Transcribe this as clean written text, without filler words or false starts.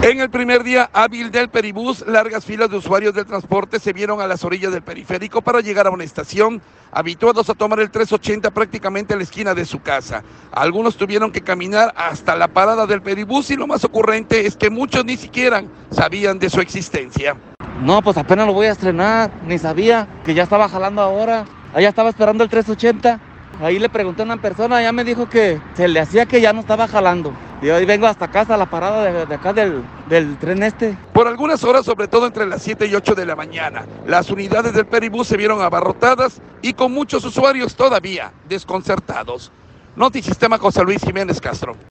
En el primer día hábil del Peribús, largas filas de usuarios del transporte se vieron a las orillas del periférico para llegar a una estación, habituados a tomar el 380 prácticamente a la esquina de su casa. Algunos tuvieron que caminar hasta la parada del Peribús y lo más ocurrente es que muchos ni siquiera sabían de su existencia. No, pues apenas lo voy a estrenar, ni sabía que ya estaba jalando ahora. Allá estaba esperando el 380. Ahí le pregunté a una persona, ya me dijo que se le hacía que ya no estaba jalando. Y hoy vengo hasta acá, hasta la parada de acá del tren este. Por algunas horas, sobre todo entre las 7 y 8 de la mañana, las unidades del Peribús se vieron abarrotadas y con muchos usuarios todavía desconcertados. Notisistema José Luis Jiménez Castro.